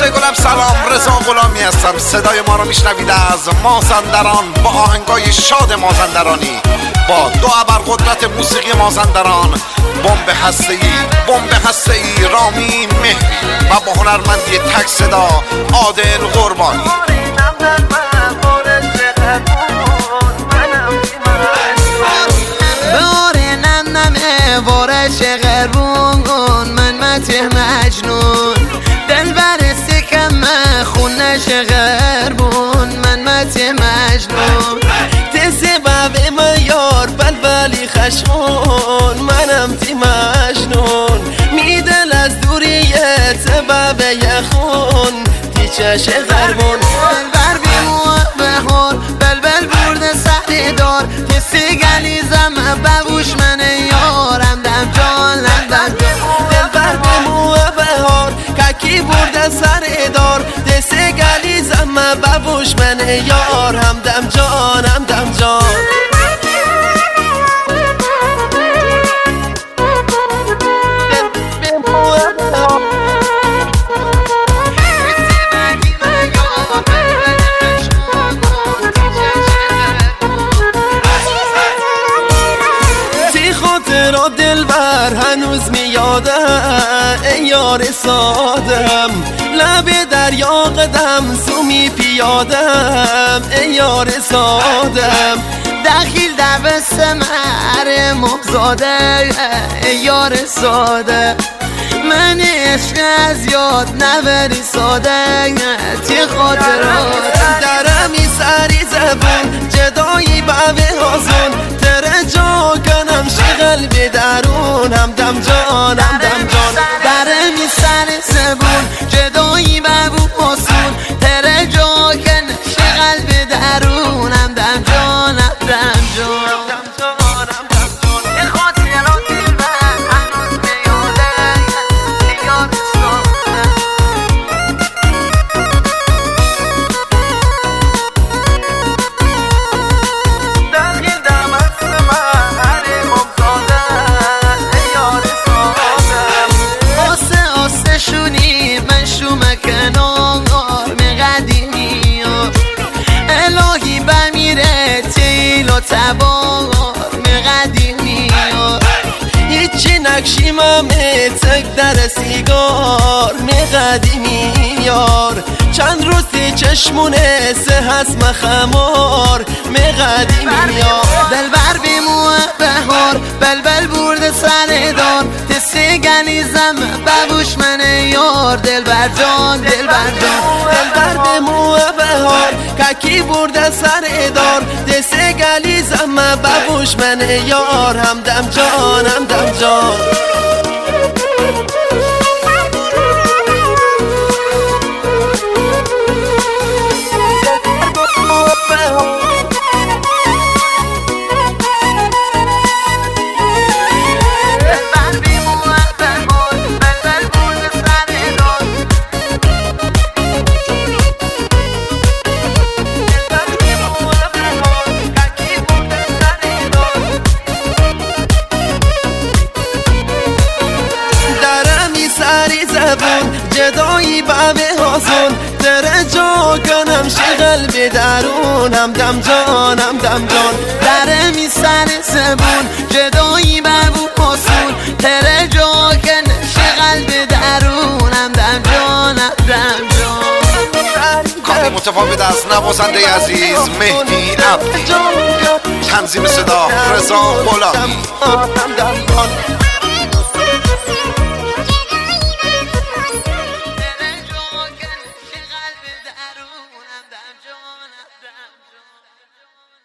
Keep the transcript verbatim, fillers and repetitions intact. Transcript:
دوستای گلم سلام، رضا غلامی هستم. صدای ما رو میشنوید از مازندران با آهنگای شاد مازندرانی، با دو ابرقدرت موسیقی مازندران، بمب هسته‌ای بمب هسته‌ای رامین مهدی و با هنرمندی تک صدا عادل قربانی. وارش قربون من مته مجنون دل برسه کم خونش قربون من مته مجنون تسبب ما یار بلبلی خشمون منم تی مجنون میدل از دوریه سبب یخون تی چش قربون بلبر بیمو بهار بلبل برده سحری دار تسی گلیزم ببوش من یارم دم جانم دم دلبر بیمو بهار ککی برده سحری دار تسی گلیزم ببوش من یارم دم جانم دم جان. را دلبر هنوز میاده ای یار سادم لب دریا قدم سومی پیادم ای یار سادم دخیل دبست مهر مبزاده ای یار ساده من عشق از یاد نبری ساده تی خاطرات درمی سری زبون جدایی بابه هازون تره جا کنم شغل به درون هم دم جانم دم جان درمی سری زبون جدایی بابه هازون تره جا کنم شغل به درون هم دم جانم دم جان. تبار مقدیمی هیچی نکشیمم تک در سیگار مقدیمی یار چند روزی چشمونه سه هست مخمار مقدیمی یار دلبر بیمو بهار بلبل برده سر دار تسی گلیزم ببوش من یار دلبر جان دلبر جان دلبر بیمو بهار ککی برده سر دار تسی گلیزم ببوش من یار هم دم جان هم دم جان. جدایی بابه هازون تره جا کنم شغل به درونم دم جانم دم جان دره می سر زبون جدایی بابه هازون تره جا کنم شغل به درونم دم جانم دم جان. کاری متفاوت از نوازنده عزیز مهدی عبدی، تنظیم صدا رضا غلامی.